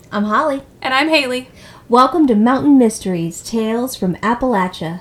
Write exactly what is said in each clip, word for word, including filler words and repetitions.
I'm Holly. And I'm Haley. Welcome to Mountain Mysteries, Tales from Appalachia.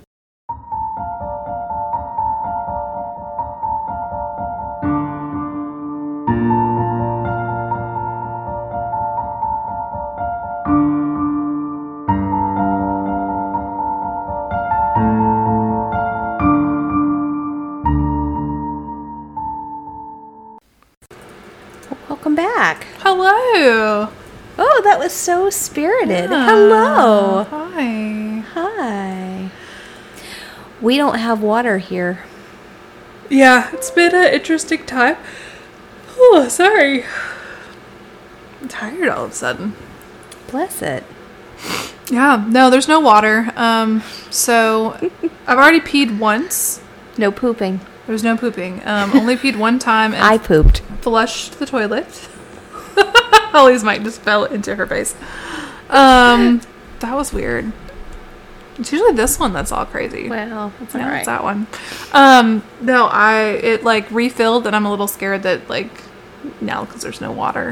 Welcome back. Hello. Oh, that was so spirited. Yeah. Hello. Hi. Hi. We don't have water here. Yeah, it's been an interesting time. Oh, sorry. I'm tired all of a sudden. Bless it. Yeah, no, there's no water. Um, so I've already peed once. No pooping. There's no pooping. Um, only peed one time and I pooped. flushed the toilet. Holly's mic just fell into her face. Um, that was weird. It's usually this one that's all crazy. Well, it's No, all right. it's that one. Um, no, I it like refilled, and I'm a little scared that like now because there's no water.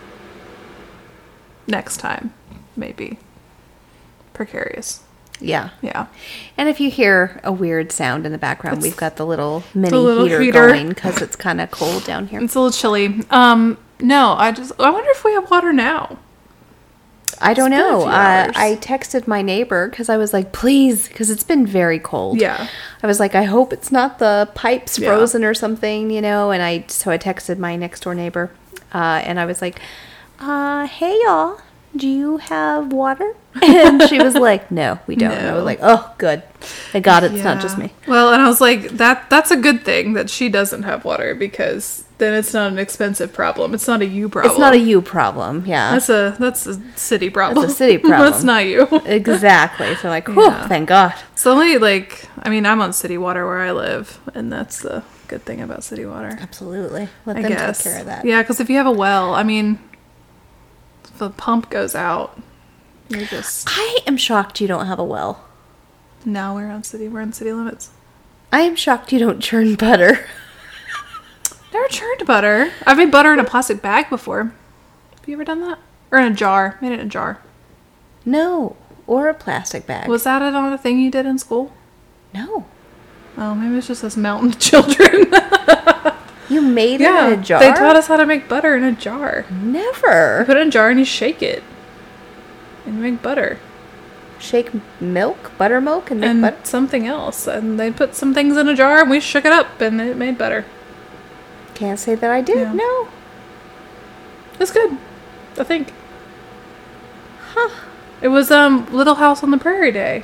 Next time, maybe. Precarious. Yeah. Yeah. And if you hear a weird sound in the background, It's we've got the little mini little heater, heater. going because it's kind of cold down here. It's a little chilly. Um, no, I just I wonder if we have water now. I don't It's been a know. few Uh, hours. I texted my neighbor because I was like, please, because it's been very cold. Yeah. I was like, I hope it's not the pipes Yeah. frozen or something, you know. And I so I texted my next door neighbor, uh, and I was like, uh, hey y'all, do you have water? And she was like, no, we don't. And I No. was like, oh, good. Thank God it's not just Yeah. me. Well, and I was like, that that's a good thing that she doesn't have water because then it's not an expensive problem. It's not a you problem. It's not a you problem. Yeah. That's a that's a city problem. That's a city problem. That's not you. Exactly. So like, whew, Yeah. thank God. So only like I mean I'm on city water where I live, and that's the good thing about city water. Absolutely. Let I them guess. take care of that. Yeah, because if you have a well, I mean, if the pump goes out, you're just I am shocked you don't have a well. now we're on city. We're on city limits. I am shocked you don't churn butter. Never churned butter. I've made butter in a plastic bag before. Have you ever done that? Or in a jar? Made it in a jar. No. Or a plastic bag. Was that it on a thing you did in school? No. Oh, maybe it's just us mountain children. You made yeah, it in a jar? they taught us how to make butter in a jar. You Never. put it in a jar and you shake it. And you make butter. Shake milk, buttermilk, and make and butter? something else. And they put some things in a jar and we shook it up and it made butter. Can't say that I did. Yeah. No. It's good. I think. Huh. It was um Little House on the Prairie Day.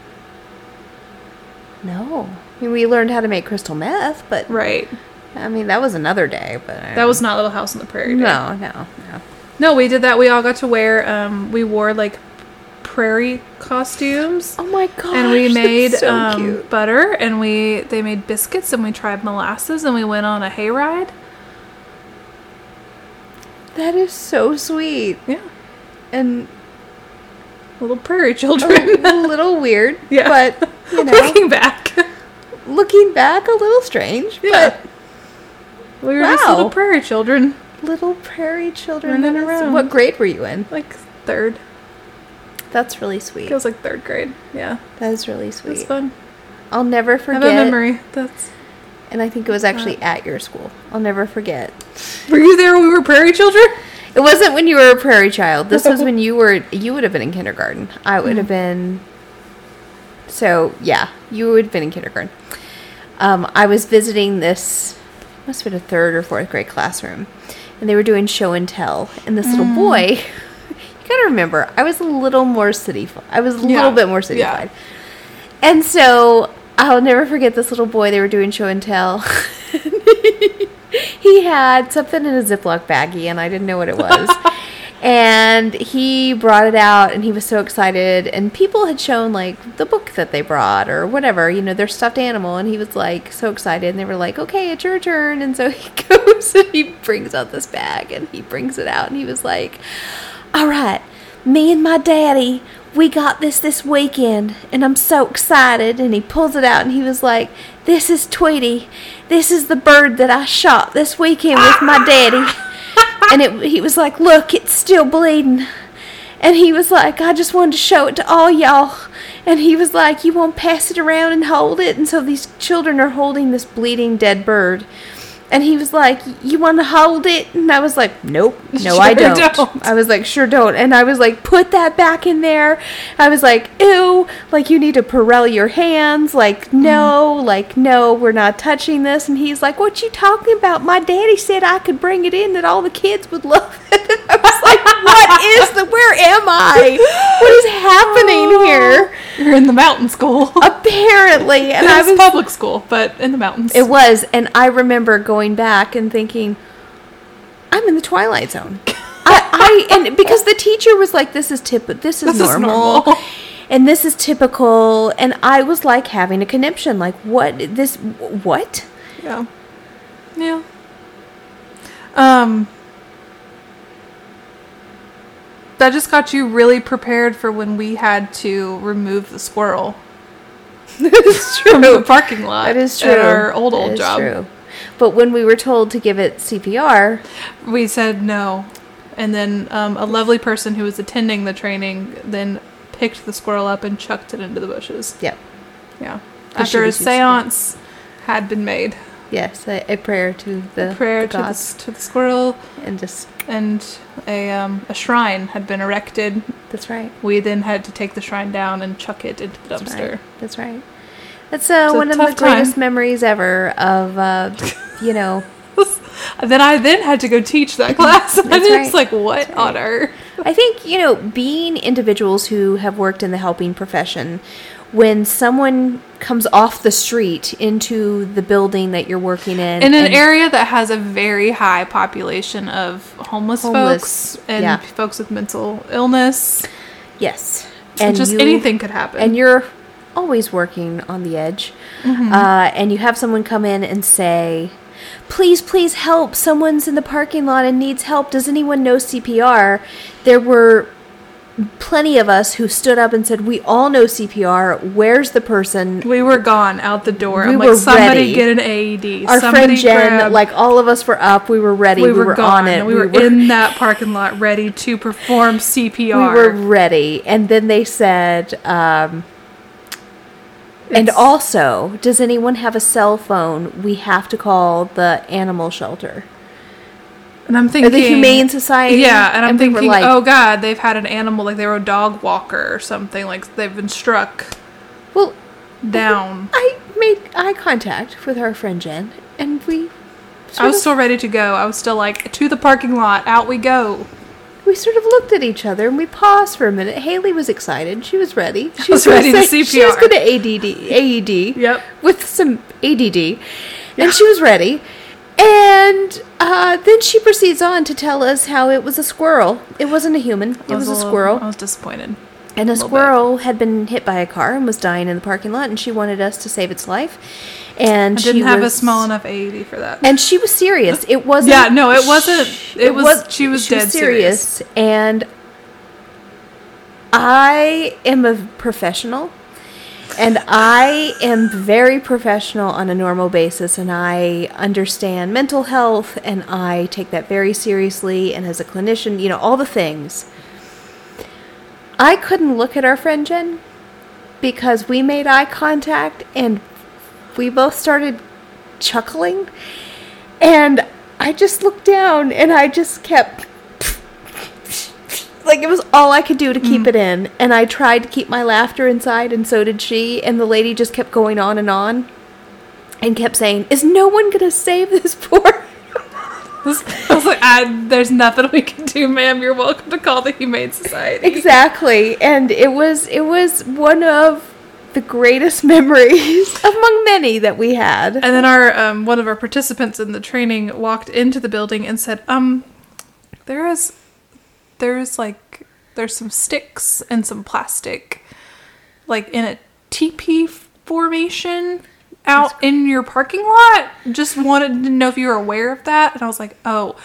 No. I mean, we learned how to make crystal meth, but Right. I mean, that was another day. But I That was not Little House on the Prairie Day. no, no, no. No, we did that. We all got to wear, um, we wore like prairie costumes. Oh my gosh, And we made that's so um, cute. butter, and we they made biscuits, and we tried molasses, and we went on a hayride. That is so sweet Yeah, and little prairie a children. little weird. Yeah. But you know, Looking back, looking back, a little strange. yeah, we were just Wow. little prairie children, But little prairie children. Running that is- around. What grade were you in? like third. That's really sweet. It was like third grade. Yeah, That is really it was sweet. fun. I'll never I have forget. a memory. That's. And I think it was actually at your school. I'll never forget. Were you there when we were prairie children? It wasn't when you were a prairie child. This was when you were. You would have been in kindergarten. I would have been. So yeah, you would have been in kindergarten. Um, I was visiting this. Must have been a third or fourth grade classroom, and they were doing show and tell. And this little boy. You gotta remember, I was a little more city. I was a Yeah. little bit more cityfied. Yeah. And so I'll never forget this little boy. They were doing show and tell. He had something in a Ziploc baggie, and I didn't know what it was. And he brought it out, and he was so excited. And people had shown, like, the book that they brought or whatever, you know, their stuffed animal. And he was, like, so excited. And they were like, okay, it's your turn. And so he goes and he brings out this bag, and he brings it out. And he was like, all right, me and my daddy, we got this this weekend, and I'm so excited. And he pulls it out, and he was like, this is Tweety. This is the bird that I shot this weekend with my daddy. and it, he was like, look, it's still bleeding. And he was like, I just wanted to show it to all y'all. And he was like, you won't pass it around and hold it? And so these children are holding this bleeding dead bird. And he was like, you want to hold it? And I was like, nope, no, Sure I don't. don't. I was like, sure don't. And I was like, put that back in there. I was like, ew, like you need to Purell your hands. Like, no, mm. like, no, we're not touching this. And he's like, what you talking about? My daddy said I could bring it in, that all the kids would love it. And I was like, what is the, where am I? What is happening here? You're in the mountain school. Apparently. And it I was was public school, but in the mountains. It was. And I remember going back and thinking, I'm in the Twilight Zone. I, I and because the teacher was like, this is tip this is this normal, is normal and this is typical, and I was like having a conniption, like, what this what yeah yeah um that just got you really prepared for when we had to remove the squirrel. It's true. From the parking lot. That is true. At our old that old is job. True. But when we were told to give it C P R, we said no. And then um, a lovely person who was attending the training then picked the squirrel up and chucked it into the bushes. Yep. Yeah. She After a was used to seance had been made. yes, a, a prayer to the A prayer the to the, gods, to the squirrel, and just and a um, a shrine had been erected. that's right. We then had to take the shrine down and chuck it into the That's dumpster. right. That's right. That's uh, It's a one of the tough time. greatest memories ever of, uh, you know. Then I then had to go teach that class. And That's it's right. like, what That's on right. earth? I think, you know, being individuals who have worked in the helping profession, when someone comes off the street into the building that you're working in. In an and area that has a very high population of homeless, Homeless, folks and yeah. folks with mental illness. Yes. And just you- anything could happen. And you're always working on the edge. Mm-hmm. Uh, and you have someone come in and say, please, please help. Someone's in the parking lot and needs help. Does anyone know C P R? There were plenty of us who stood up and said, we all know C P R. Where's the person? we were gone out the door. We I'm were like, somebody ready. get an A E D. Our somebody friend Jen, grab. like all of us were up. We were ready. we, We, were, were gone. on it. We, were in that parking lot ready to perform C P R. We were ready. And then they said, um, and It's- also, does anyone have a cell phone? We have to call the animal shelter. And I'm Or thinking the Humane Society. Yeah, and I'm we were thinking, like, oh god, they've had an animal, like they were a dog walker or something, like they've been struck well, down. I made eye contact with our friend Jen, and we sort I was of, still ready to go. I was still like, to the parking lot, out we go. we sort of looked at each other and we paused for a minute. Haley was excited. She was ready. She was gonna ready to say- C P R. She was going to A D D, A E D Yep. with some A D D, and she was ready. And uh, then she proceeds on to tell us how it was a squirrel. It wasn't a human. It I was, a little- squirrel. I was disappointed. And a little squirrel had been hit by a car and was dying in the parking lot, and she wanted us to save its life. And I she didn't have was, a small enough A E D for that. And she was serious. It wasn't. Yeah, no, it wasn't. It was- she was dead serious. And I am a professional, and I am very professional on a normal basis, and I understand mental health, and I take that very seriously. And as a clinician, you know, all the things. I couldn't look at our friend Jen because we made eye contact and we both started chuckling, and I just looked down and I just kept like it was all I could do to keep Mm. it in, and I tried to keep my laughter inside, and so did she, and the lady just kept going on and on and kept saying, is no one gonna save this poor I was like, I, there's nothing we can do, ma'am. You're welcome to call the Humane Society. Exactly. And it was it was one of the greatest memories among many that we had. And then our um, one of our participants in the training walked into the building and said, um, there is, there's like, there's some sticks and some plastic, like in a teepee formation out in your parking lot. Just wanted to know if you were aware of that. And I was like, oh,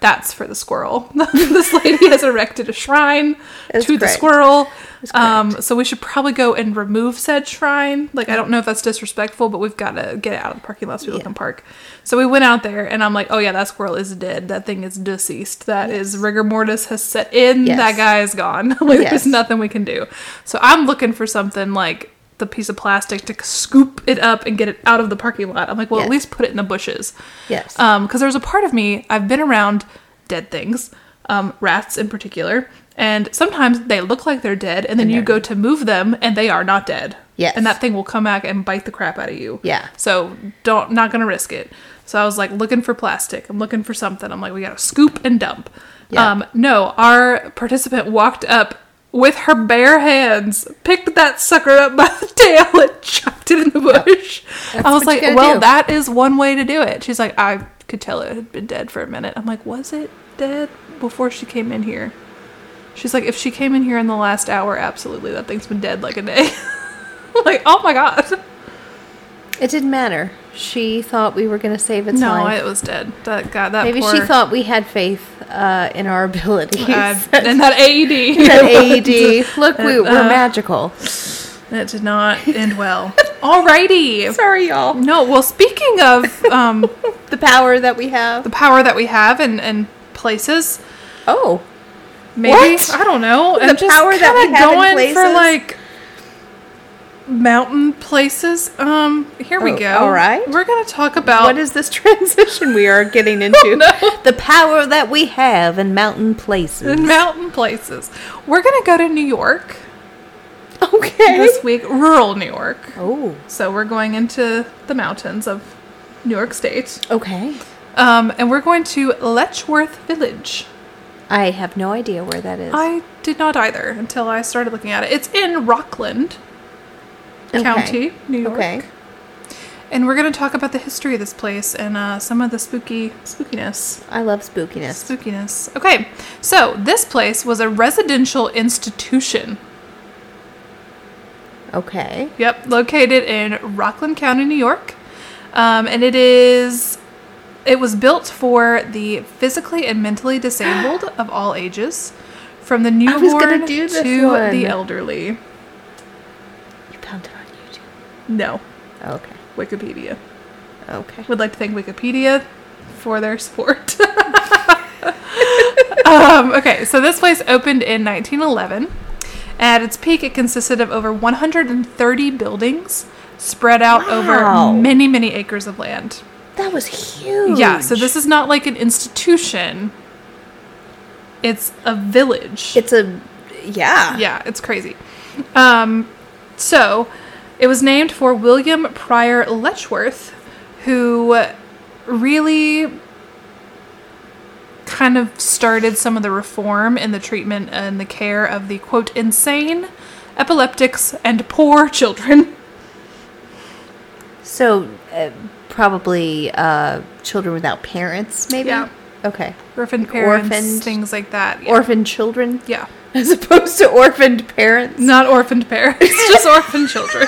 That's for the squirrel. This lady has erected a shrine That's to the correct. squirrel. That's Um, correct. so we should probably go and remove said shrine. Like, I don't know if that's disrespectful, but we've got to get it out of the parking lot so we Yeah. can park. So we went out there, and I'm like, oh yeah, that squirrel is dead. That thing is deceased. That is rigor mortis has set in. Yes. That guy is gone. Like, Yes. there's nothing we can do. So I'm looking for something like the piece of plastic to scoop it up and get it out of the parking lot. I'm like, well, Yes. at least put it in the bushes. Yes. Um, because there's a part of me, I've been around dead things, um, rats in particular, and sometimes they look like they're dead, and then And you they're- go to move them, and they are not dead. Yes. And that thing will come back and bite the crap out of you. Yeah. So don't, not gonna risk it. So I was like looking for plastic. I'm looking for something. I'm like, we gotta scoop and dump. Yeah. Um, no, our participant walked up with her bare hands, picked that sucker up by the tail and chucked it in the bush. That's I was what you like, gotta well, do. that is one way to do it. She's like, I could tell it had been dead for a minute. I'm like, was it dead before she came in here? She's like, if she came in here in the last hour, absolutely, that thing's been dead like a day. I'm like, oh my god. It didn't matter. She thought we were going to save its No, life. it was dead. That God, that Maybe poor, she thought we had faith uh, in our abilities. uh, and that A E D. that A E D. Look, we, Uh, we're magical. That did not end well. Alrighty. Sorry, y'all. No, well, speaking of um, The power that we have. the power that we have and, and places, Oh. maybe What? I don't know. The I'm just power that we kinda have in going places? for like mountain places. Um, here we Oh, go. all right. We're gonna talk about What is this transition we are getting into? know. The power that we have in mountain places. mountain places. We're gonna go to New York Okay. this week, rural New York. Oh. So we're going into the mountains of New York State. Okay. Um, and we're going to Letchworth Village. I have no idea where that is. I did not either until I started looking at it. It's in Rockland Okay. County, New York. Okay. And we're going to talk about the history of this place and uh, some of the spooky spookiness. I love spookiness. Spookiness. Okay, so this place was a residential institution. Okay. Yep, located in Rockland County, New York. Um, and it is, it was built for the physically and mentally disabled of all ages, from the I was gonna newborn do this to one. the elderly. You found it on YouTube. No, Okay. Wikipedia. Okay. Would like to thank Wikipedia for their support. um, okay, so this place opened in nineteen eleven. At its peak, it consisted of over one hundred thirty buildings spread out Wow. over many, many acres of land. That was huge. Yeah, so this is not like an institution. It's a village. It's a. Yeah. Yeah, it's crazy. Um, so, it was named for William Pryor Letchworth, who really kind of started some of the reform in the treatment and the care of the, quote, insane, epileptics, and poor children. So, uh, probably uh, children without parents, maybe? Yeah. Okay. Orphaned parents, Orphaned- things like that. Yeah. Orphaned children? yeah. As opposed to orphaned parents? Not orphaned parents, just orphaned children.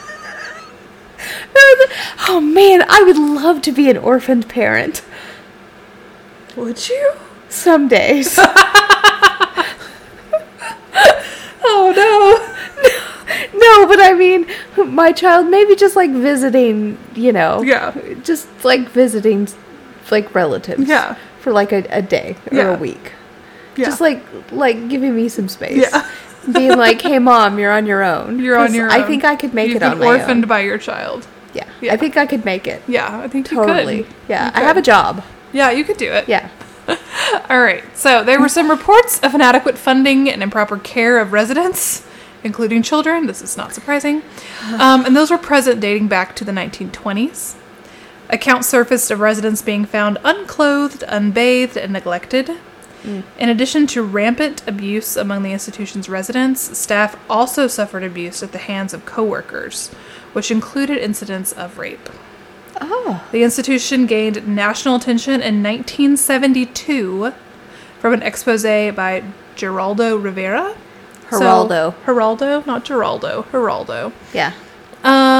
Oh man, I would love to be an orphaned parent. Would you? Some days. Oh no. No, but I mean, my child maybe just like visiting, you know. Yeah. Just like visiting like relatives. Yeah. For like a, a day or Yeah. a week. Yeah. Just like like giving me some space. Yeah. Being like, hey mom, you're on your own. You're on 'Cause your own. I think I could make You've it been on my orphaned own. by your child. Yeah. Yeah. I think I could make it. Yeah, I think Totally. you could. Yeah. You I have a could. job. Yeah, you could do it. Yeah. All right. So there were some reports of inadequate funding and improper care of residents, including children. This is not surprising. Um, and those were present dating back to the nineteen twenties. Accounts surfaced of residents being found unclothed, unbathed, and neglected. In addition to rampant abuse among the institution's residents, staff also suffered abuse at the hands of coworkers, which included incidents of rape. Oh. The institution gained national attention in nineteen seventy-two from an expose by Geraldo Rivera. Geraldo. So, Geraldo, not Geraldo. Geraldo. Yeah. Um,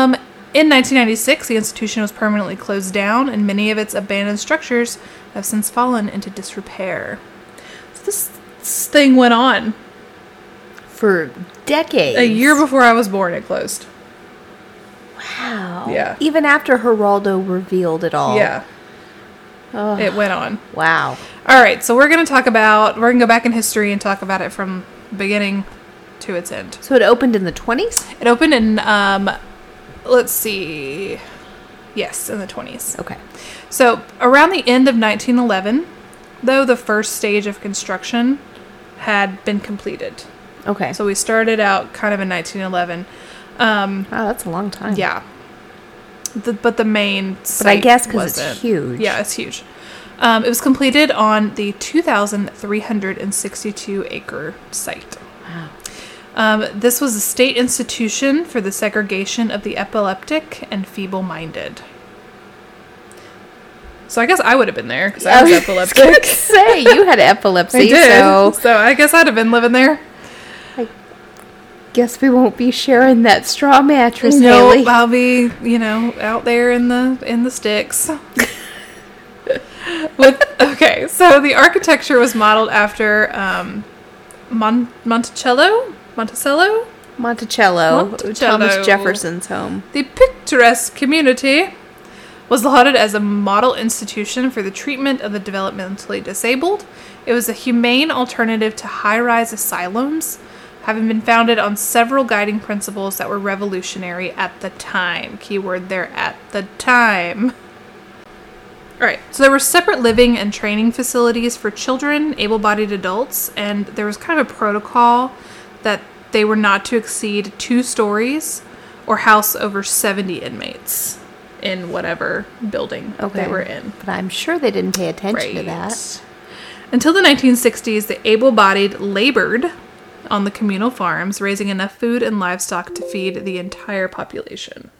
in nineteen ninety-six, the institution was permanently closed down, and many of its abandoned structures have since fallen into disrepair. So this, this thing went on. For decades. A year before I was born, it closed. Wow. Yeah. Even after Geraldo revealed it all. Yeah. Oh, It went on. wow. All right, so we're going to talk about, we're going to go back in history and talk about it from beginning to its end. So it opened in the twenties? It opened in, um, let's see, yes, in the twenties. Okay. So around the end of nineteen eleven, though, the first stage of construction had been completed. Okay. So we started out kind of in nineteen eleven. Um, Wow, that's a long time. yeah. The, but the main But I site guess because it's wasn't. huge. Yeah, it's huge. Um, it was completed on the two thousand three hundred sixty-two acre site. Wow. Um, this was a state institution for the segregation of the epileptic and feeble-minded. So I guess I would have been there because I was epileptic. I was gonna say, you had epilepsy, I did. so So I guess I'd have been living there. guess we won't be sharing that straw mattress, No, Haley. I'll be, you know, out there in the in the sticks. With okay, so the architecture was modeled after um, Mon- Monticello, Monticello. Monticello, Monticello. Thomas Jefferson's home. The picturesque community was lauded as a model institution for the treatment of the developmentally disabled. It was a humane alternative to high-rise asylums, having been founded on several guiding principles that were revolutionary at the time. Keyword there, at the time. All right, so there were separate living and training facilities for children, able-bodied adults, and there was kind of a protocol that they were not to exceed two stories or house over seventy inmates in whatever building Okay. they were in. But I'm sure they didn't pay attention to that. Until the nineteen sixties, the able-bodied labored on the communal farms, raising enough food and livestock to feed the entire population.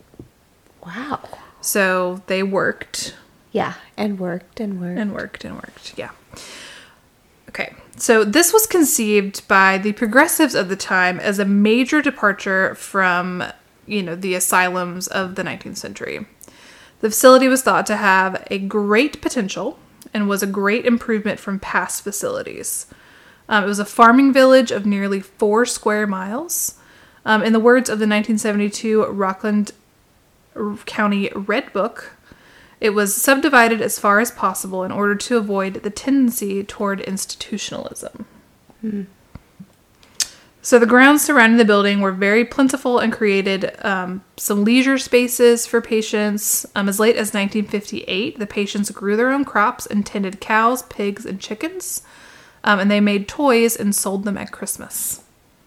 Wow. So they worked Yeah, and worked and worked. and worked and worked. Yeah. Okay. So this was conceived by the progressives of the time as a major departure from, you know, the asylums of the nineteenth century. The facility was thought to have a great potential and was a great improvement from past facilities. Um, it was a farming village of nearly four square miles. Um, in the words of the nineteen seventy-two Rockland County Red Book, it was subdivided as far as possible in order to avoid the tendency toward institutionalism. Hmm. So the grounds surrounding the building were very plentiful and created um, some leisure spaces for patients. Um, as late as nineteen fifty-eight, the patients grew their own crops and tended cows, pigs, and chickens. Um, and they made toys and sold them at Christmas.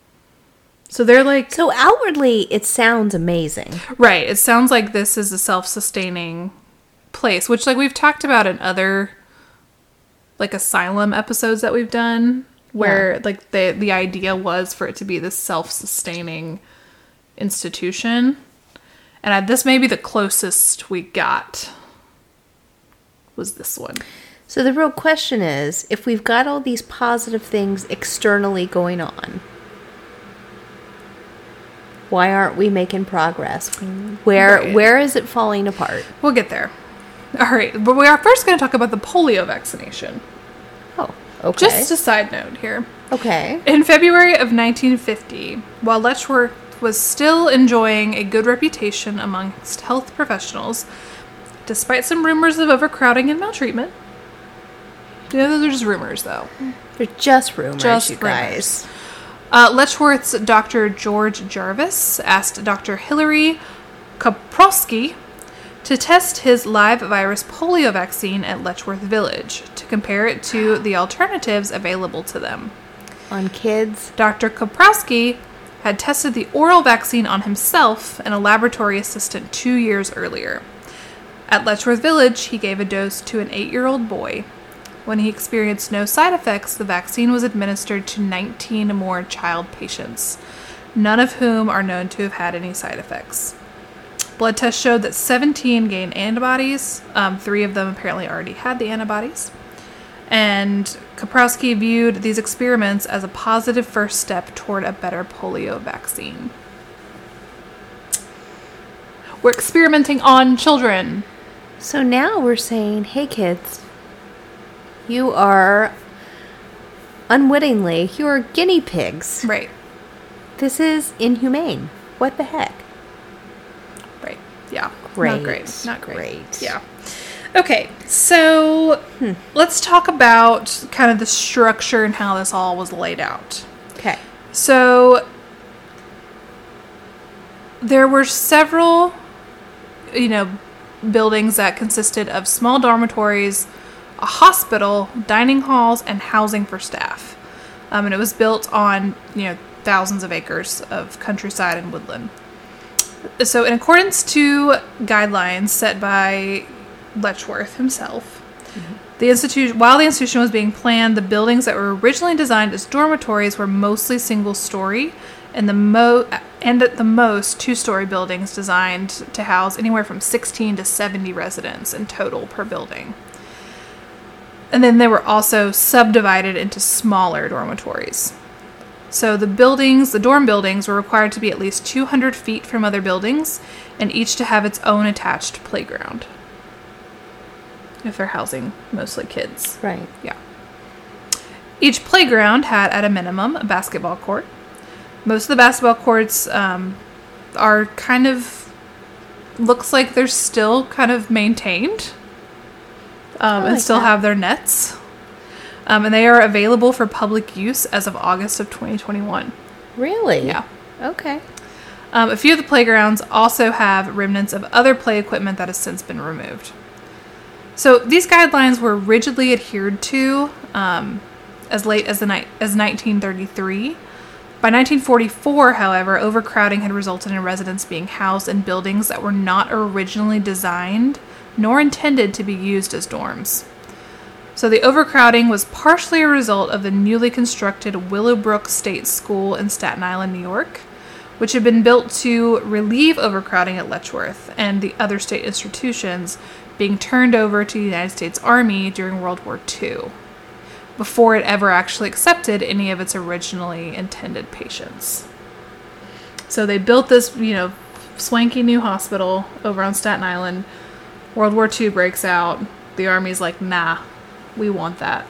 So they're like... So outwardly, it sounds amazing. Right. It sounds like this is a self-sustaining place, which like we've talked about in other like asylum episodes that we've done, where Yeah. like the the idea was for it to be this self-sustaining institution. And I, this may be the closest we got was this one. So the real question is, if we've got all these positive things externally going on, why aren't we making progress? Where Right. where is it falling apart? We'll get there. All right, but we are first going to talk about the polio vaccination. Oh, okay. Just a side note here. okay. In February of nineteen fifty, while Letchworth was still enjoying a good reputation amongst health professionals, despite some rumors of overcrowding and maltreatment. Yeah, those are just rumors, though. They're just rumors, Just you rumors. guys. Uh, Letchworth's Doctor George Jarvis asked Doctor Hilary Kaprowski to test his live virus polio vaccine at Letchworth Village to compare it to the alternatives available to them. On kids. Doctor Kaprowski had tested the oral vaccine on himself and a laboratory assistant two years earlier. At Letchworth Village, he gave a dose to an eight-year-old boy. When he experienced no side effects, the vaccine was administered to nineteen more child patients, none of whom are known to have had any side effects. Blood tests showed that seventeen gained antibodies. Um, three of them apparently already had the antibodies. And Kaprowski viewed these experiments as a positive first step toward a better polio vaccine. We're experimenting on children. So now we're saying, hey kids, you are unwittingly, you are guinea pigs. Right. This is inhumane. What the heck? Right. Yeah. Great. Not great. Not great. Great. Yeah. Okay. So Hmm. let's talk about kind of the structure and how this all was laid out. Okay. So there were several, you know, buildings that consisted of small dormitories, a hospital, dining halls, and housing for staff. Um, and it was built on, you know, thousands of acres of countryside and woodland. So in accordance to guidelines set by Letchworth himself, mm-hmm. the institution, while the institution was being planned, the buildings that were originally designed as dormitories were mostly single-story, and the mo and at the most two-story buildings designed to house anywhere from sixteen to seventy residents in total per building. And then they were also subdivided into smaller dormitories. So the buildings, the dorm buildings, were required to be at least two hundred feet from other buildings, and each to have its own attached playground. If they're housing mostly kids. Right. Yeah. Each playground had, at a minimum, a basketball court. Most of the basketball courts um, are kind of, looks like they're still kind of maintained. Um, like and still that. have their nets. Um, and they are available for public use as of August of twenty twenty-one. Really? Yeah. Okay. Um, a few of the playgrounds also have remnants of other play equipment that has since been removed. So these guidelines were rigidly adhered to um, as late as the ni- as nineteen thirty-three. By nineteen forty-four, however, overcrowding had resulted in residents being housed in buildings that were not originally designed nor intended to be used as dorms. So the overcrowding was partially a result of the newly constructed Willowbrook State School in Staten Island, New York, which had been built to relieve overcrowding at Letchworth and the other state institutions being turned over to the United States Army during World War Two, before it ever actually accepted any of its originally intended patients. So they built this, you know, swanky new hospital over on Staten Island. World War Two breaks out. The Army's like, nah, we want that.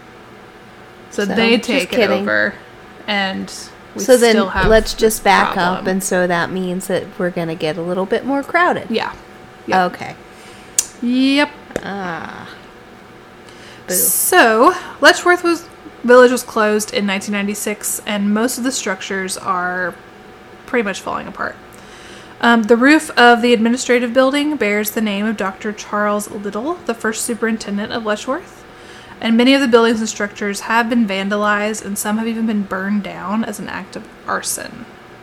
So, So, they just take it kidding. over, and we So then still have let's just back problem. up, and so that means that we're going to get a little bit more crowded. Yeah. Yep. Okay. Yep. Ah. Boo. So, Letchworth was village was closed in nineteen ninety-six, and most of the structures are pretty much falling apart. Um, the roof of the administrative building bears the name of Doctor Charles Little, the first superintendent of Letchworth, and many of the buildings and structures have been vandalized, and some have even been burned down as an act of arson.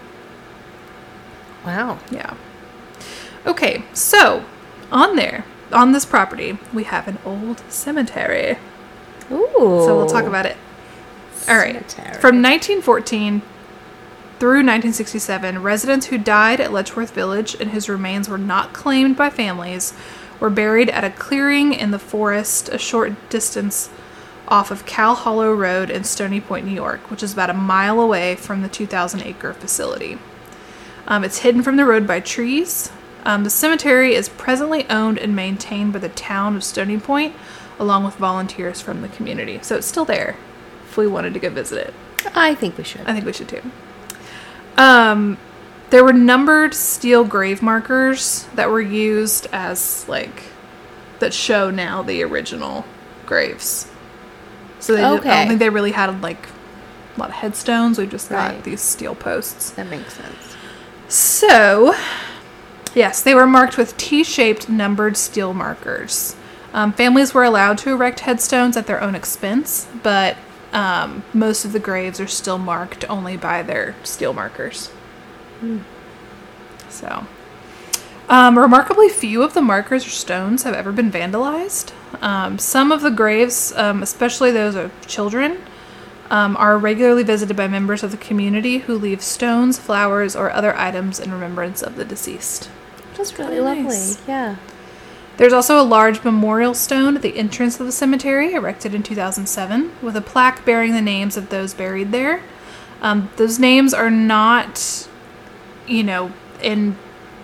Wow. Yeah. Okay, so on there, on this property, we have an old cemetery. Ooh. So we'll talk about it. All right. Cemetery. From nineteen fourteen through nineteen sixty-seven, residents who died at Letchworth Village and whose remains were not claimed by families were buried at a clearing in the forest a short distance off of Cow Hollow Road in Stony Point, New York, which is about a mile away from the two thousand acre facility. Um, it's hidden from the road by trees. Um, the cemetery is presently owned and maintained by the town of Stony Point, along with volunteers from the community. So it's still there if we wanted to go visit it. I think we should. I think we should too. Um, there were numbered steel grave markers that were used as, like, that show now the original graves. So they did, I Okay. don't think they really had, like, a lot of headstones. We've just got Right. these steel posts. That makes sense. So, yes, they were marked with T-shaped numbered steel markers. Um, families were allowed to erect headstones at their own expense, but um, most of the graves are still marked only by their steel markers. Hmm. So, um, remarkably few of the markers or stones have ever been vandalized. Um, some of the graves, um, especially those of children, um, are regularly visited by members of the community who leave stones, flowers, or other items in remembrance of the deceased. That's really Really lovely. nice. Yeah. There's also a large memorial stone at the entrance of the cemetery, erected in two thousand seven, with a plaque bearing the names of those buried there. Um, those names are not, you know, in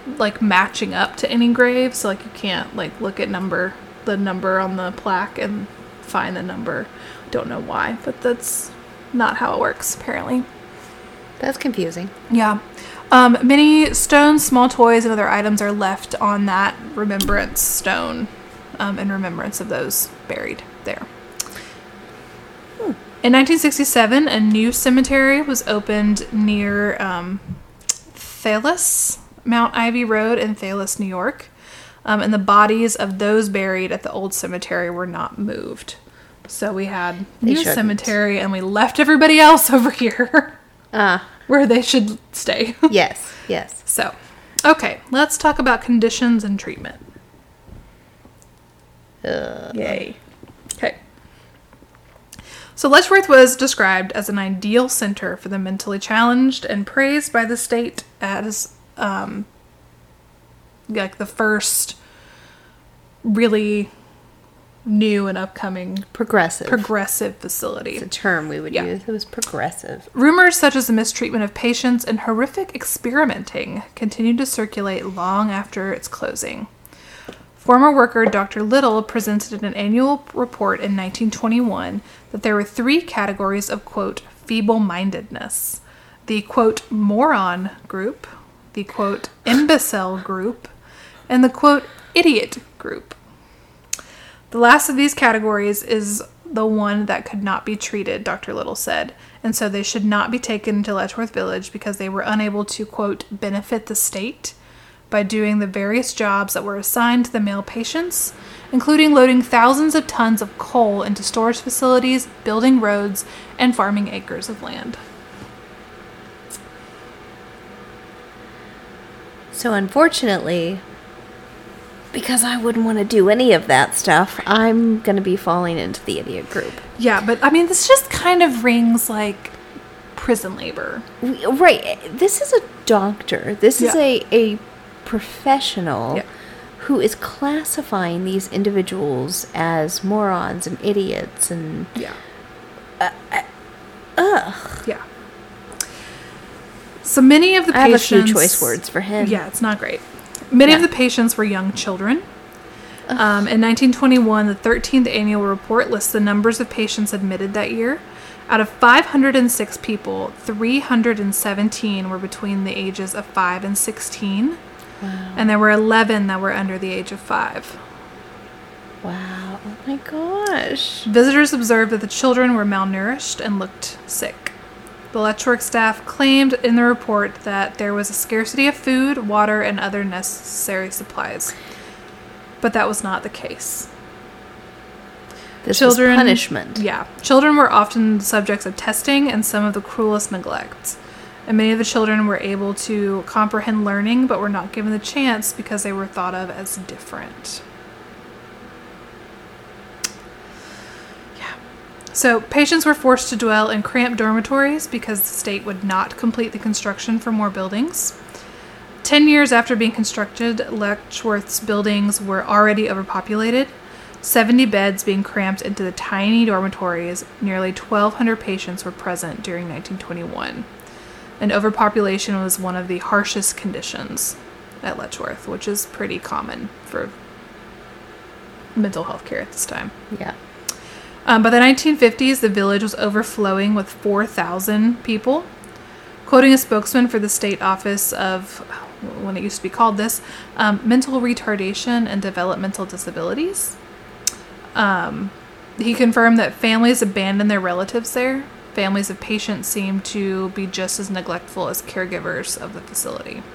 like matching up to any grave, so like you can't like look at number the number on the plaque and find the number. Don't know why, but that's not how it works apparently. That's confusing. Yeah. Um, many stones, small toys, and other items are left on that remembrance stone um, in remembrance of those buried there. Hmm. In nineteen sixty-seven, a new cemetery was opened near um, Thales, Mount Ivy Road in Thales, New York. Um, and the bodies of those buried at the old cemetery were not moved. So we had They new shouldn't. cemetery, and we left everybody else over here. Ah, Where they should stay. yes, yes. So, okay, let's talk about conditions and treatment. Uh, Yay. Okay. So Letchworth was described as an ideal center for the mentally challenged and praised by the state as um, like the first really new and upcoming progressive. progressive facility. It's a term we would Yeah. use. It was progressive. Rumors such as the mistreatment of patients and horrific experimenting continued to circulate long after its closing. Former worker Doctor Little presented in an annual report in nineteen twenty-one that there were three categories of, quote, feeble-mindedness. The, quote, moron group, the, quote, imbecile group, and the, quote, idiot group. The last of these categories is the one that could not be treated, Doctor Little said, and so they should not be taken to Letchworth Village because they were unable to, quote, benefit the state by doing the various jobs that were assigned to the male patients, including loading thousands of tons of coal into storage facilities, building roads, and farming acres of land. So unfortunately, because I wouldn't want to do any of that stuff, I'm going to be falling into the idiot group. Yeah, but I mean, this just kind of rings like prison labor. We- Right. This is a doctor. This is Yeah. a, a professional Yeah. who is classifying these individuals as morons and idiots and... Yeah. Ugh. Yeah. So many of the I have a patients... few choice words for him. Yeah, it's not great. Many of Yeah. the patients were young children. Um, in nineteen twenty-one, the thirteenth annual report lists the numbers of patients admitted that year. Out of five hundred six people, three hundred seventeen were between the ages of five and sixteen. Wow. And there were eleven that were under the age of five. Wow. Oh my gosh. Visitors observed that the children were malnourished and looked sick. The Letchworth staff claimed in the report that there was a scarcity of food, water, and other necessary supplies. But that was not the case. This was punishment. Yeah. Children were often subjects of testing and some of the cruelest neglect. And many of the children were able to comprehend learning, but were not given the chance because they were thought of as different. So, patients were forced to dwell in cramped dormitories because the state would not complete the construction for more buildings. Ten years after being constructed, Letchworth's buildings were already overpopulated, seventy beds being cramped into the tiny dormitories. Nearly twelve hundred patients were present during nineteen twenty-one. And overpopulation was one of the harshest conditions at Letchworth, which is pretty common for mental health care at this time. Yeah. Um, by the nineteen fifties, the village was overflowing with four thousand people. Quoting a spokesman for the state office of, when it used to be called this, um, mental retardation and developmental disabilities, um, he confirmed that families abandoned their relatives there. Families of patients seemed to be just as neglectful as caregivers of the facility.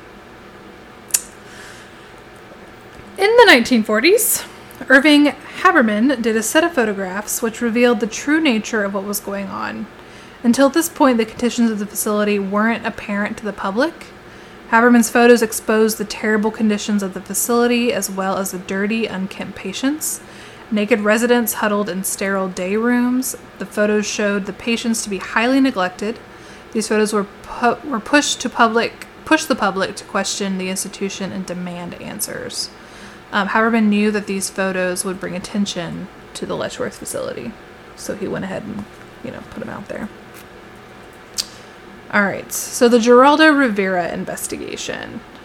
In the nineteen forties, Irving Haberman did a set of photographs which revealed the true nature of what was going on. Until this point, the conditions of the facility weren't apparent to the public. Haberman's photos exposed the terrible conditions of the facility as well as the dirty, unkempt patients. Naked residents huddled in sterile day rooms. The photos showed the patients to be highly neglected. These photos were pu- were pushed to public, pushed the public to question the institution and demand answers. Um, Haberman knew that these photos would bring attention to the Letchworth facility, so he went ahead and, you know, put them out there. All right, so the Geraldo Rivera investigation.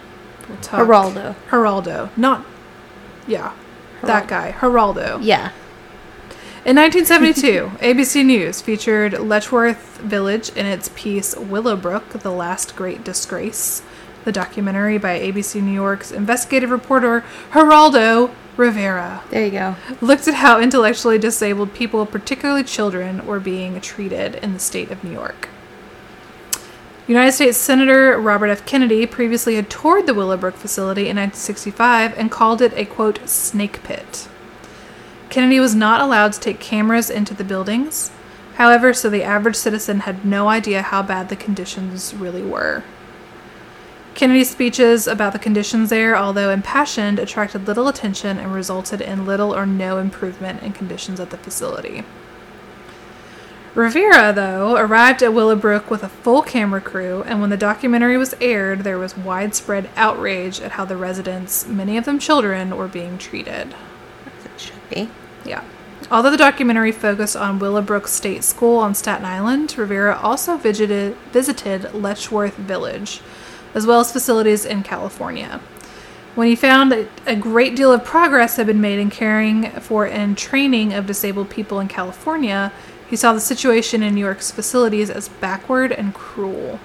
We'll talk. Geraldo. Geraldo. Not, yeah, that Geraldo. guy. Geraldo. Yeah. In nineteen seventy-two, A B C News featured Letchworth Village in its piece Willowbrook, The Last Great Disgrace, the documentary by A B C New York's investigative reporter Geraldo Rivera. There you go. Looked at how intellectually disabled people, particularly children, were being treated in the state of New York. United States Senator Robert F. Kennedy previously had toured the Willowbrook facility in nineteen sixty-five and called it a, quote, snake pit. Kennedy was not allowed to take cameras into the buildings, however, so the average citizen had no idea how bad the conditions really were. Kennedy's speeches about the conditions there, although impassioned, attracted little attention and resulted in little or no improvement in conditions at the facility. Rivera, though, arrived at Willowbrook with a full camera crew, and when the documentary was aired, there was widespread outrage at how the residents, many of them children, were being treated. As it should be. Yeah. Although the documentary focused on Willowbrook State School on Staten Island, Rivera also visited, visited Letchworth Village, as well as facilities in California. When he found that a great deal of progress had been made in caring for and training of disabled people in California, he saw the situation in New York's facilities as backward and cruel.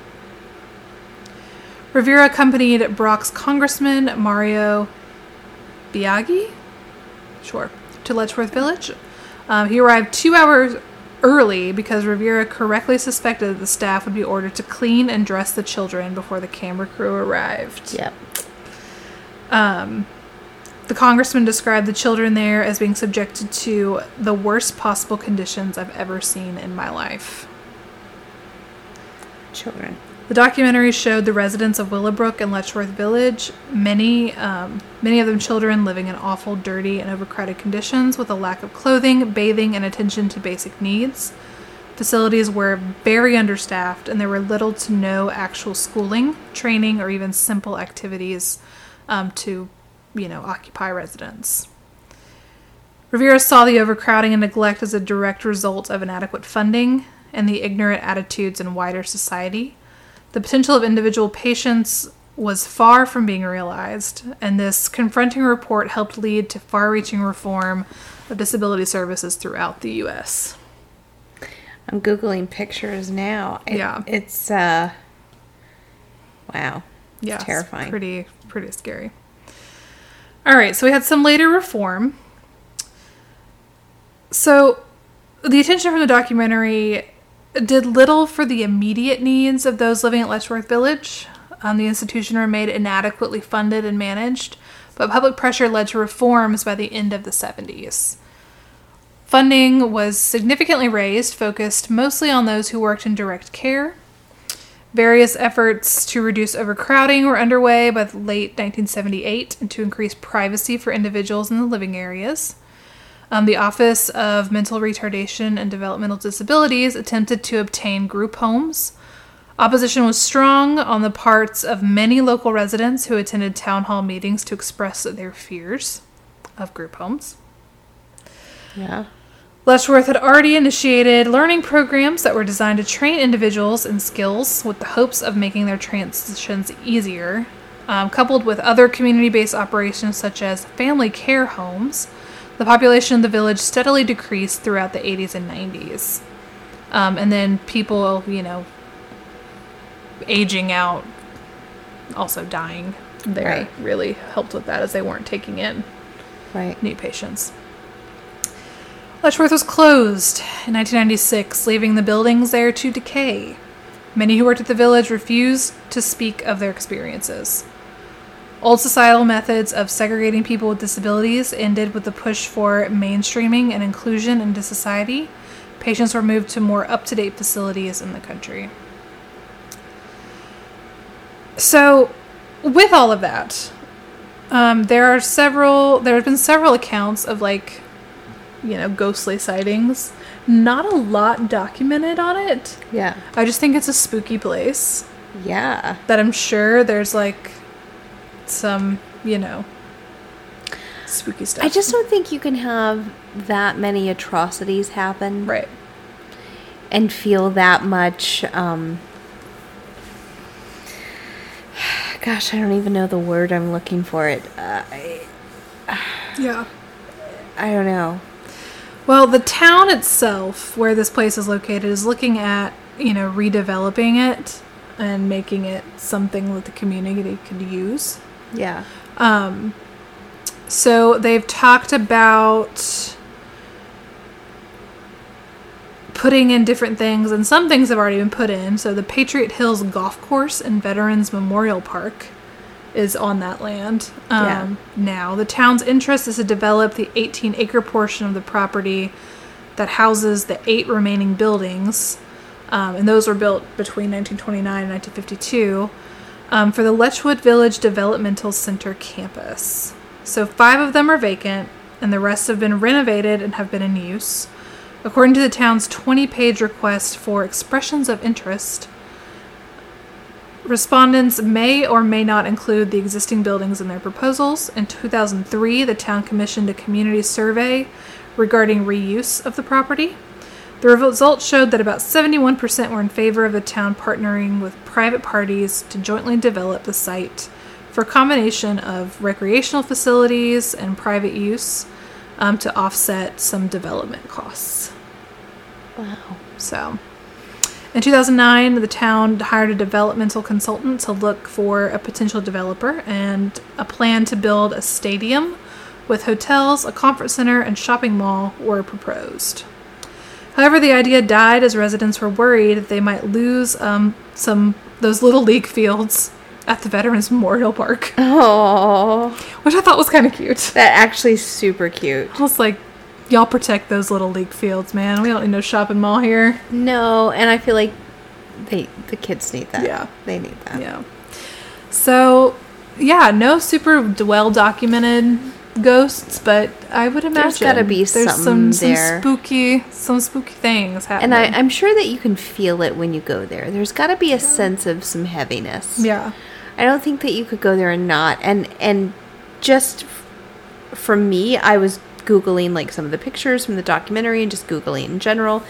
Rivera accompanied Bronx Congressman Mario Biaggi, sure, to Letchworth Village. Um, he arrived two hours early because Rivera correctly suspected that the staff would be ordered to clean and dress the children before the camera crew arrived. Yep. Um, the congressman described the children there as being subjected to the worst possible conditions I've ever seen in my life. Children. The documentary showed the residents of Willowbrook and Letchworth Village, many um, many of them children living in awful, dirty, and overcrowded conditions with a lack of clothing, bathing, and attention to basic needs. Facilities were very understaffed, and there were little to no actual schooling, training, or even simple activities um, to, you know, occupy residents. Rivera saw the overcrowding and neglect as a direct result of inadequate funding and the ignorant attitudes in wider society. The potential of individual patients was far from being realized, and this confronting report helped lead to far-reaching reform of disability services throughout the U S. I'm Googling pictures now. It, Yeah. It's, uh, wow. It's Yeah, terrifying. It's pretty, pretty scary. All right, so we had some later reform. So the attention from the documentary did little for the immediate needs of those living at Letchworth Village. Um, the institution remained inadequately funded and managed, but public pressure led to reforms by the end of the seventies. Funding was significantly raised, focused mostly on those who worked in direct care. Various efforts to reduce overcrowding were underway by the late nineteen seventy-eight and to increase privacy for individuals in the living areas. Um, the Office of Mental Retardation and Developmental Disabilities attempted to obtain group homes. Opposition was strong on the parts of many local residents who attended town hall meetings to express their fears of group homes. Yeah. Letchworth had already initiated learning programs that were designed to train individuals in skills with the hopes of making their transitions easier, um, coupled with other community-based operations such as family care homes. The population of the village steadily decreased throughout the eighties and nineties. Um, and then people, you know, aging out, also dying there Right. really helped with that as they weren't taking in Right. new patients. Letchworth was closed in nineteen ninety-six, leaving the buildings there to decay. Many who worked at the village refused to speak of their experiences. Old societal methods of segregating people with disabilities ended with the push for mainstreaming and inclusion into society. Patients were moved to more up-to-date facilities in the country. So, with all of that, um, there are several, there have been several accounts of, like, you know, ghostly sightings. Not a lot documented on it. Yeah. I just think it's a spooky place Yeah. that I'm sure there's, like, some, you know, spooky stuff. I just don't think you can have that many atrocities happen. Right. And feel that much, um, gosh, I don't even know the word I'm looking for. It. Uh, I, Yeah. I don't know. Well, the town itself, where this place is located, is looking at, you know, redeveloping it and making it something that the community could use. Yeah. Um, so they've talked about putting in different things, and some things have already been put in. So the Patriot Hills Golf Course and Veterans Memorial Park is on that land. Um, Yeah. Now, the town's interest is to develop the eighteen acre portion of the property that houses the eight remaining buildings, um, and those were built between nineteen twenty-nine and nineteen fifty-two, um, for the Letchwood Village Developmental Center campus. So five of them are vacant, and the rest have been renovated and have been in use. According to the town's twenty-page request for expressions of interest, respondents may or may not include the existing buildings in their proposals. In two thousand three, the town commissioned a community survey regarding reuse of the property. The results showed that about seventy-one percent were in favor of the town partnering with private parties to jointly develop the site for a combination of recreational facilities and private use, um, to offset some development costs. Wow. So, in two thousand nine, the town hired a developmental consultant to look for a potential developer, and a plan to build a stadium with hotels, a conference center, and shopping mall were proposed. However, the idea died as residents were worried that they might lose um, some those little league fields at the Veterans Memorial Park, Oh, which I thought was kind of cute. that actually is super cute. I was like, y'all protect those little league fields, man. We don't need no shopping mall here. No, and I feel like they the kids need that. Yeah. They need that. Yeah. So, yeah, no super well documented ghosts, but I would imagine gotta be there's something some, there. some spooky, some spooky things And happening. I, I'm sure that you can feel it when you go there. There's got to be a sense of some heaviness. yeah. I don't think that you could go there and not. And and just f- for me, I was Googling like some of the pictures from the documentary and just Googling in general.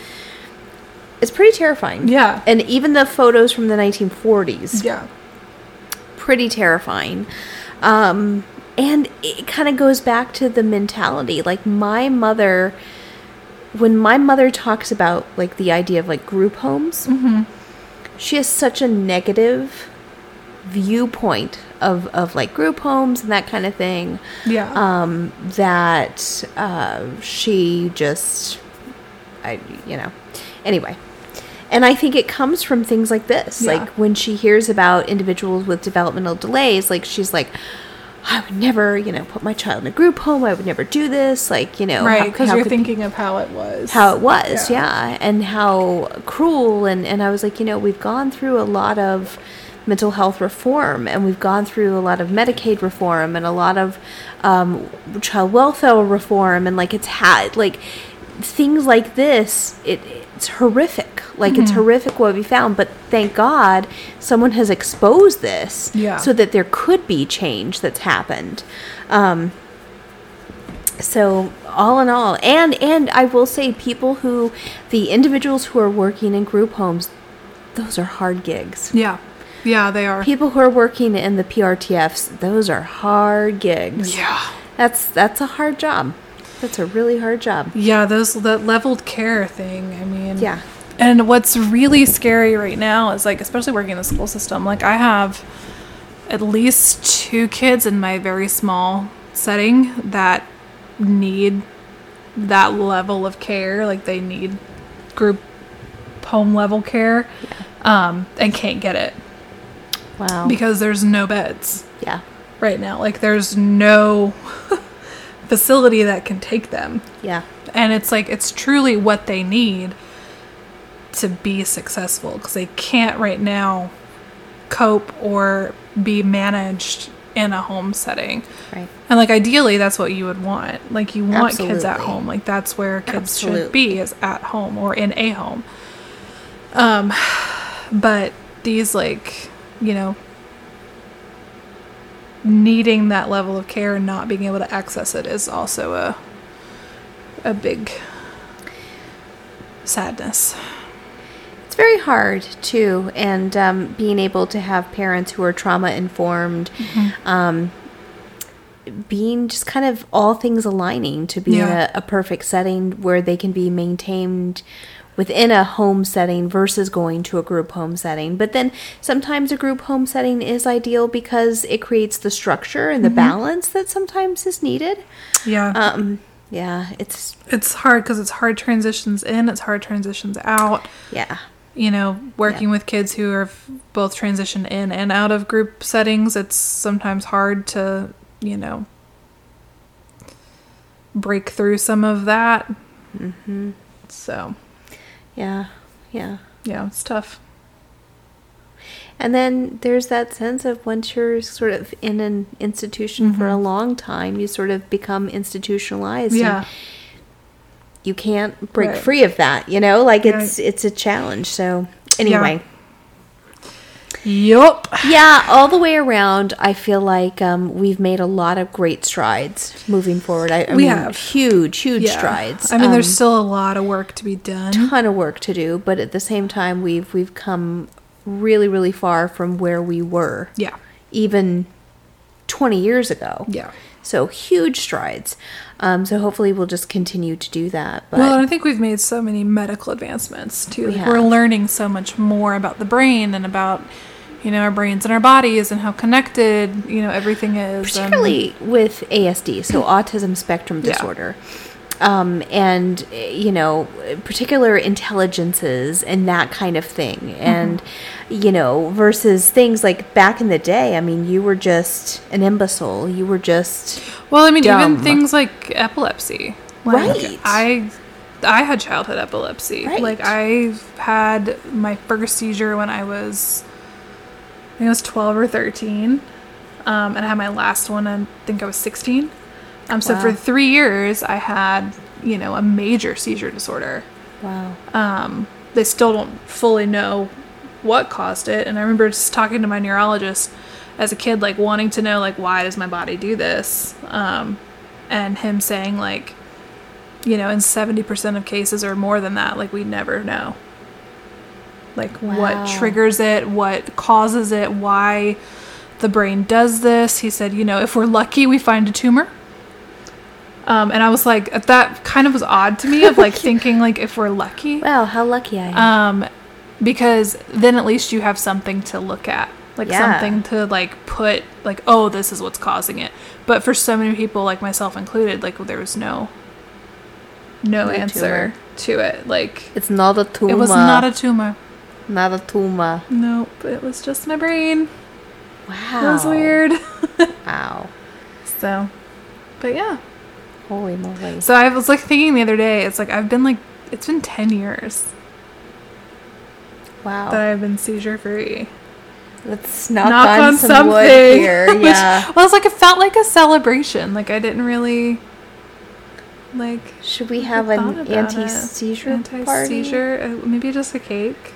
It's pretty terrifying. Yeah. And even the photos from the nineteen forties, Yeah. pretty terrifying. Um, and it kind of goes back to the mentality. Like my mother, when my mother talks about like the idea of like group homes, Mm-hmm. she has such a negative viewpoint of, of like group homes and that kind of thing. Yeah. Um, that uh, she just, I, you know, anyway. And I think it comes from things like this. Yeah. Like when she hears about individuals with developmental delays, like she's like, I would never, you know, put my child in a group home. I would never do this. Like, you know, right, how- because how you're could- thinking of how it was. how it was, yeah. and how cruel. And, and I was like, you know, we've gone through a lot of mental health reform, and we've gone through a lot of Medicaid reform and a lot of um, child welfare reform, and like it's had like things like this. It it's horrific. Like it's horrific what we found, but thank God someone has exposed this, Yeah. so that there could be change that's happened. Um, So all in all, and and I will say, people who, the individuals who are working in group homes, those are hard gigs. Yeah. Yeah, they are. People who are working in the P R T Fs, those are hard gigs. Yeah. That's that's a hard job. That's a really hard job. Yeah, those that leveled care thing. I mean, Yeah. And what's really scary right now is like, especially working in the school system, like I have at least two kids in my very small setting that need that level of care. Like they need group home level care, um, and can't get it Wow. because there's no beds Yeah. right now. Like there's no facility that can take them. Yeah. And it's like, it's truly what they need to be successful, because they can't right now cope or be managed in a home setting. Right. And like ideally that's what you would want. Like you want kids at Absolutely. home. Like that's where kids should Absolutely. be, is at home or in a home. Um but these, like, you know, needing that level of care and not being able to access it is also a a big sadness. It's very hard too, and um, being able to have parents who are trauma informed, Mm-hmm. um, being just kind of all things aligning to be Yeah. in a, a perfect setting where they can be maintained within a home setting versus going to a group home setting. But then sometimes a group home setting is ideal because it creates the structure and the balance that sometimes is needed. Yeah. Um, yeah, it's It's hard because it's hard transitions in, it's hard transitions out. yeah. You know, working Yeah. with kids who are f- both transitioned in and out of group settings, it's sometimes hard to, you know, break through some of that. Mm-hmm. So, Yeah, yeah. yeah, it's tough. And then there's that sense of once you're sort of in an institution for a long time, you sort of become institutionalized. and Yeah. you can't break Right. free of that, you know? Like it's Right. it's a challenge. So anyway. Yup. Yeah, all the way around, I feel like um, we've made a lot of great strides moving forward. I, I We mean, have. huge, huge Yeah. strides. I mean, there's Um, still a lot of work to be done. ton of work to do, but at the same time, we've we've come really, really far from where we were, Yeah. even twenty years ago. Yeah. So huge strides. Um, so hopefully, we'll just continue to do that. But Well, and I think we've made so many medical advancements too. We Like, we're have. learning so much more about the brain and about, you know, our brains and our bodies and how connected, you know, everything is. particularly with A S D, so autism spectrum Yeah. disorder. Um, and, eh, you know, particular intelligences and that kind of thing. And, you know, versus things like back in the day, I mean, you were just an imbecile. You were just, And, well, I mean, dumb. even things like epilepsy. Like, Right. I, I had childhood epilepsy. Right. Like, I had my first seizure when I was, I think I was twelve or thirteen. Um, and I had my last one, I think I was sixteen. Um, so Wow. for three years, I had, you know, a major seizure disorder. wow. Um, they still don't fully know what caused it. And I remember just talking to my neurologist as a kid, like wanting to know, like, why does my body do this? Um, and him saying, like, you know, in seventy percent of cases or more than that, like, we never know. Like, Wow. what triggers it, what causes it, why the brain does this. He said, you know, if we're lucky, we find a tumor. Um, and I was like, that kind of was odd to me of like thinking like if we're lucky. Wow, how lucky I am. Um, because then at least you have something to look at, like Yeah. something to like put like, oh, this is what's causing it. But for so many people, like myself included, like there was no, no, No answer tumor. to it. Like it's not a tumor. it was not a tumor. not a tumor. Nope, it was just my brain. Wow. It was weird. Wow. So, but yeah. Holy moly. So I was like thinking the other day, it's like I've been like, it's been ten years Wow. that I've been seizure free. Let's knock, Knock on, on some something. wood here. Which- Yeah. Well, it's like it felt like a celebration. Like I didn't really like. Should we have thought an about it. anti-seizure, party? Anti-seizure, uh, maybe just a cake.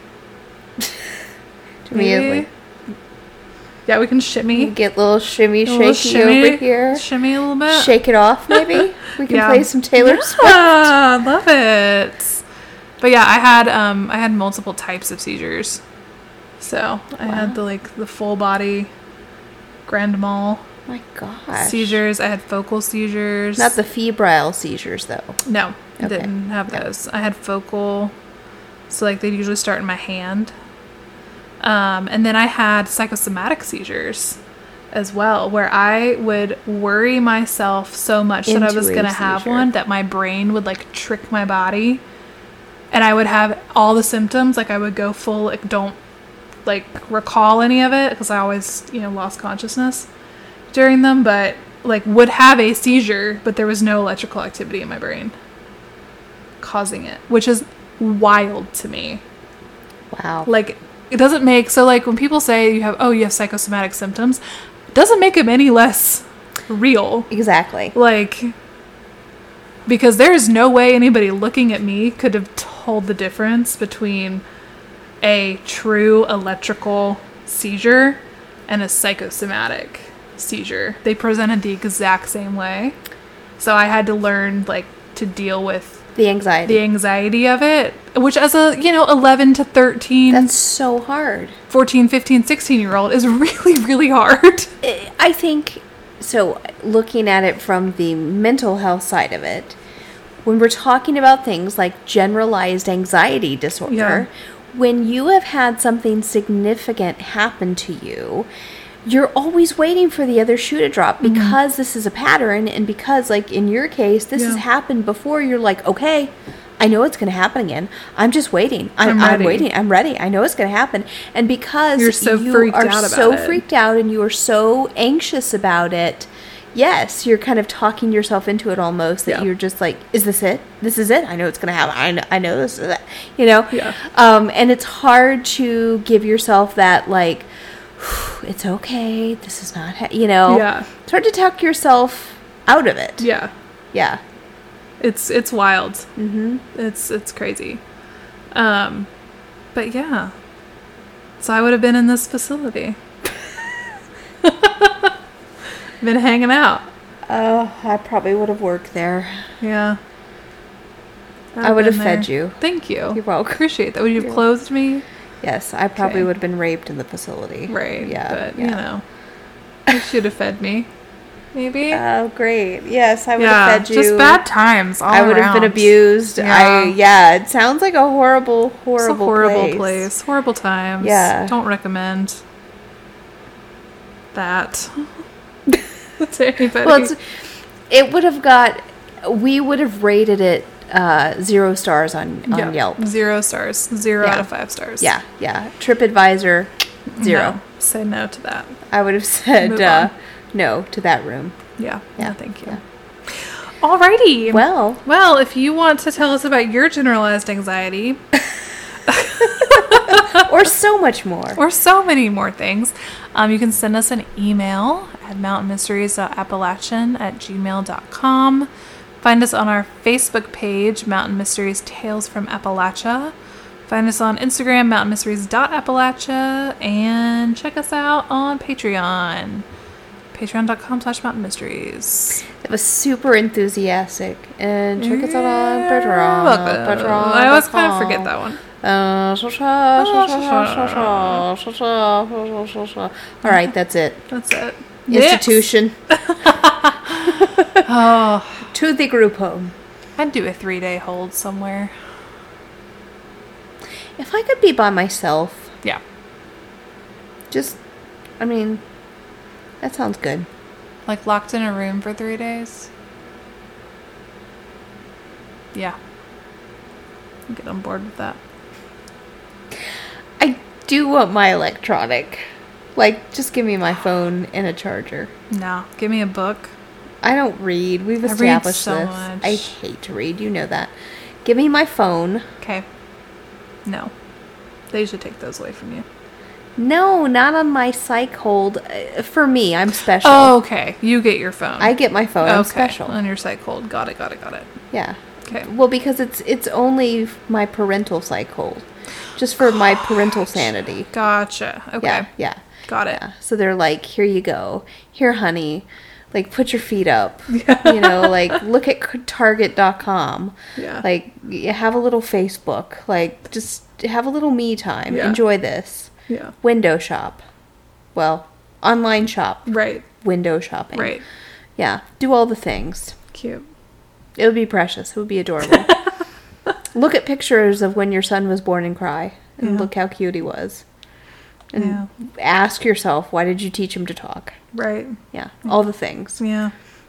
Do we have, Maybe. like, Yeah, we can we shimmy. get a little shimmy A little shaky shimmy, over here? Shimmy a little bit. Shake it off, maybe? We can Yeah. play some Taylor Swift. Ah, love it. But yeah, I had um I had multiple types of seizures. So I Wow. had the like the full body grand mal My gosh. seizures. I had focal seizures. Not the febrile seizures, though. No, I Okay. didn't have Yeah. those. I had focal, so like they usually start in my hand. Um, and then I had psychosomatic seizures as well, where I would worry myself so much that I Into was a going to have seizure. one, that my brain would like trick my body. And I would have all the symptoms. Like I would go full, like don't like recall any of it because I always, you know, lost consciousness during them, but like would have a seizure, but there was no electrical activity in my brain causing it, which is wild to me. Wow. Like it doesn't make, so like when people say you have, oh, you have psychosomatic symptoms, it doesn't make them any less real. Exactly. Like, because there is no way anybody looking at me could have told the difference between a true electrical seizure and a psychosomatic seizure. They presented the exact same way. So I had to learn, like, to deal with The anxiety. The anxiety of it, which as a, you know, eleven to thirteen, That's so hard. fourteen, fifteen, sixteen year old is really, really hard. I think, so looking at it from the mental health side of it, when we're talking about things like generalized anxiety disorder, Yeah. when you have had something significant happen to you, you're always waiting for the other shoe to drop because this is a pattern, and because, like, in your case, this has Yeah. happened before. You're like, okay, I know it's going to happen again. I'm just waiting. I'm, I'm I'm, ready. waiting. I'm ready. I know it's going to happen. And because You're so you freaked are out about so it. freaked out and you are so anxious about it, yes, you're kind of talking yourself into it almost, that Yeah. you're just like, is this it? This is it? I know it's going to happen. I know, I know this is it. You know? Yeah. Um, and it's hard to give yourself that, like, it's okay. This is not, ha-, you know? Yeah. It's hard to talk yourself out of it. Yeah. Yeah. It's it's wild. Mm-hmm. It's it's crazy. Um, but yeah. So I would have been in this facility. Been hanging out. Oh, I probably would have worked there. Yeah. I would have been fed there. you. Thank you. You're welcome. Appreciate that. Would you have clothed me? Yes, I probably Okay. would have been raped in the facility. Right. Yeah. But, yeah. you know. You should have fed me. Maybe. Oh, great. Yes, I would yeah. have fed you. Just bad times all I would have been around. abused. Yeah. I yeah, it sounds like a horrible, horrible, It's a horrible place. place. Horrible times. Yeah. Don't recommend that to anybody. Well, it's, it would have got. We would have rated it uh, zero stars on, on Yeah. Yelp. Zero stars. Zero Yeah. out of five stars. Yeah, yeah. TripAdvisor, zero. No. Say no to that. I would have said Move uh, on. no to that room. Yeah. Yeah. No, thank you. Yeah. Alrighty. Well, Well, if you want to tell us about your generalized anxiety or so much more. or so many more things, um, you can send us an email at mountain mysteries dot appalachian at gmail dot com. Find us on our Facebook page, Mountain Mysteries Tales from Appalachia. Find us on Instagram, mountain mysteries dot appalachia. And check us out on Patreon, patreon dot com slash mountain mysteries. It was super enthusiastic. And check us out on Patreon. Welcome. Patreon I always dot kind of com. forget that one. Uh, sha- sha- sha- sha- sha- sha- sha- sha- sha- sha- sha. All right, that's it. That's it. Institution. Oh, To the group home. I'd do a three-day hold somewhere. If I could be by myself, Yeah. just, I mean, that sounds good. Like locked in a room for three days. Yeah. I'll get on board with that. I do want my electronic. Like, just give me my phone and a charger. No. Give me a book. I don't read. We've I read established so this. much. I hate to read. You know that. Give me my phone. Okay. No. They should take those away from you. No, not on my psych hold. Uh, For me, I'm special. Oh, okay. You get your phone. I get my phone. I'm okay. special. On your psych hold. Got it, got it, got it. Yeah. Okay. Well, because it's it's only my parental psych hold, just for my parental sanity. Gotcha. Okay. Yeah, yeah, Got it. yeah. So they're like, here you go, here, honey, like put your feet up, you know, like look at Target dot com, Yeah. like y- have a little Facebook, like just have a little me time, Yeah. enjoy this. Yeah. Window shop, well, online shop, Right. window shopping, Right. Yeah, do all the things. Cute. It would be precious. It would be adorable. Look at pictures of when your son was born and cry. And Yeah. look how cute he was. And Yeah. ask yourself, why did you teach him to talk? Right. Yeah, all the things. Yeah.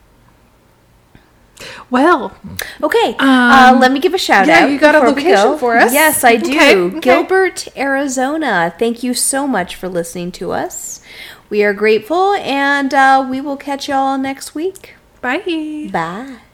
Well, Okay, uh, let me give a shout yeah, out. you got a before we location go. for us? Yes, I do. Okay, okay. Gilbert, Arizona. Thank you so much for listening to us. We are grateful, and uh, we will catch y'all next week. bye. Bye.